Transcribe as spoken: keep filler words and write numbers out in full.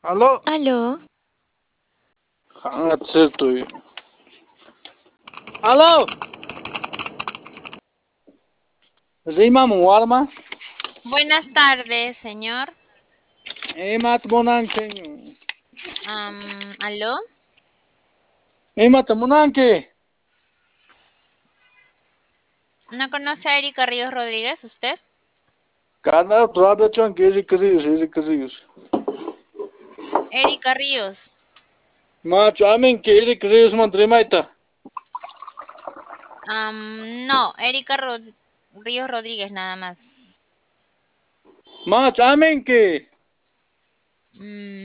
Aló, Aló, estoy. Aló, Rima Muarma, buenas tardes, señor. Emat Monanke, Am, ¿aló? Emat Monanke, ¿No conoce a Erika Ríos Rodríguez, usted? Kana Trabachan, Giri Krius, Giri Krius. Erika Ríos. Mach, Amen, Giri Krius Mantrimaita. Am, no, Erika Rod- Ríos Rodríguez, nada más. Mach, Amen, que. Mm,